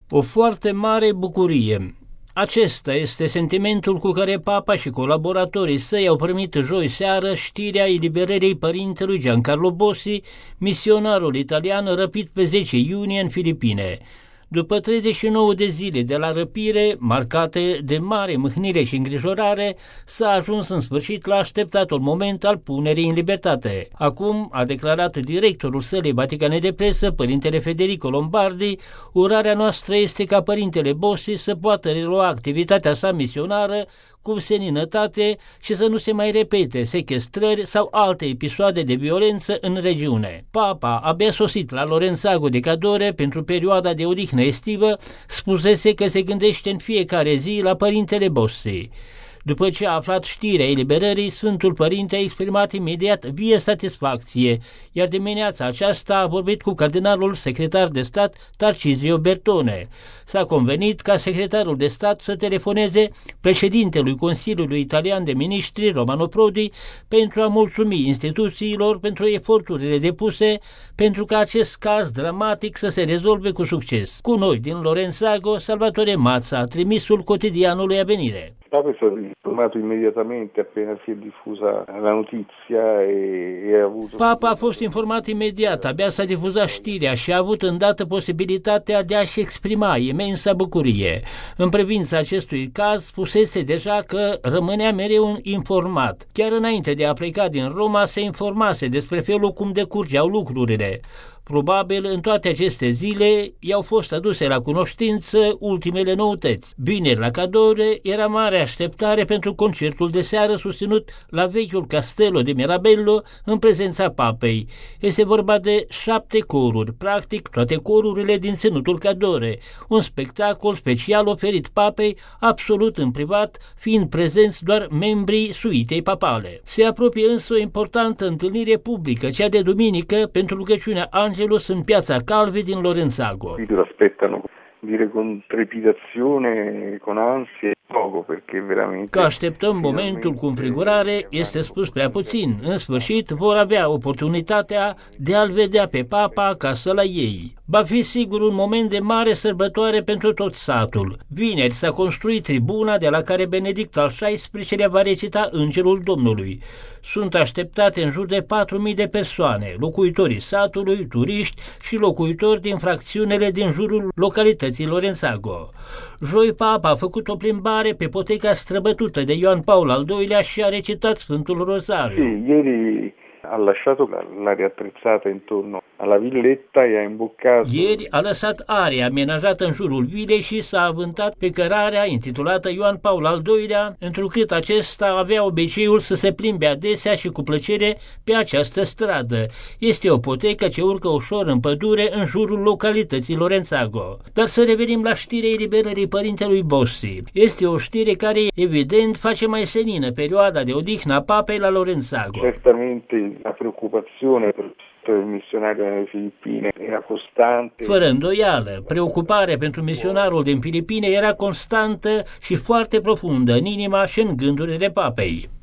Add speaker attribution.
Speaker 1: O foarte mare bucurie. Acesta este sentimentul cu care Papa și colaboratorii săi au primit joi seară știrea eliberării părintelui Giancarlo Bossi, misionarul italian răpit pe 10 iunie în Filipine. După 39 de zile de la răpire, marcate de mare mâhnire și îngrijorare, s-a ajuns în sfârșit la așteptatul moment al punerii în libertate. Acum, a declarat directorul Sălii Vaticane de Presă, părintele Federico Lombardi, urarea noastră este ca părintele Bossi să poată relua activitatea sa misionară cu seninătate și să nu se mai repete sechestrări sau alte episoade de violență în regiune. Papa, abia sosit la Lorenzago de Cadore pentru perioada de odihnă estivă, spusese că se gândește în fiecare zi la părintele Bossi. După ce a aflat știrea eliberării, Sfântul Părinte a exprimat imediat vie satisfacție, iar dimineața aceasta a vorbit cu cardinalul secretar de stat Tarcisio Bertone. S-a convenit ca secretarul de stat să telefoneze președintelui Consiliului Italian de Ministri, Romano Prodi, pentru a mulțumi instituțiilor pentru eforturile depuse pentru ca acest caz dramatic să se rezolve cu succes. Cu noi din Lorenzago, Salvatore Mazza, trimisul quotidianului Avvenire.
Speaker 2: Papa è stato informato immediatamente appena si è diffusa la notizia e ha avuto...
Speaker 1: Papa a fost informat imediat, abia s-a difuzat știrea și a avut îndată posibilitatea de a-și exprima imensa bucurie. În privința acestui caz, spusese deja că rămânea mereu informat. Chiar înainte de a pleca din Roma, se informase despre felul cum decurgeau lucrurile. Probabil în toate aceste zile i-au fost aduse la cunoștință ultimele noutăți. Vineri la Cadore era mare așteptare pentru concertul de seară susținut la vechiul Castello de Mirabello în prezența papei. Este vorba de 7 coruri, practic toate corurile din ținutul Cadore, un spectacol special oferit papei absolut în privat, fiind prezenți doar membrii suitei papale. Se apropie însă o importantă întâlnire publică, cea de duminică, pentru rugăciunea Angelus în piața Calvi din Lorenzago.
Speaker 2: Lo aspettano dire con trepidazione, con ansia, poco, perché veramente...
Speaker 1: Că așteptăm momentul cu înfrigurare este spus prea puțin. În sfârșit vor avea oportunitatea de a-l vedea pe Papa acasă la ei. Va fi sigur un moment de mare sărbătoare pentru tot satul. Vineri s-a construit tribuna de la care Benedict al XVI-lea va recita Îngerul Domnului. Sunt așteptate în jur de 4.000 de persoane, locuitorii satului, turiști și locuitori din fracțiunile din jurul localității Lorenzago. Joi Papa a făcut o plimbare pe poteca străbătută de Ioan Paul al II-lea și a recitat Sfântul Rosariu.
Speaker 2: Sì, ieri ha lasciato l'area attrezzata intorno alla villetta e ha imboccato...
Speaker 1: Ieri a lăsat area amenajată în jurul vilei și s-a avântat pe cărarea intitulată Ioan Paul al II-lea, întrucât acesta avea obiceiul să se plimbe adesea și cu plăcere pe această stradă. Este o potecă ce urcă ușor în pădure în jurul localității Lorenzago. Dar să revenim la știrea eliberării părintelui Bossi. Este o știre care, evident, face mai senină perioada de odihnă a papei la Lorenzago.
Speaker 2: Certamente la preoccupazione per il missionario nelle Filippine era costante.
Speaker 1: Fără îndoială, preocuparea pentru misionarul din Filipine era constantă și foarte profundă în inima și în gândurile papei.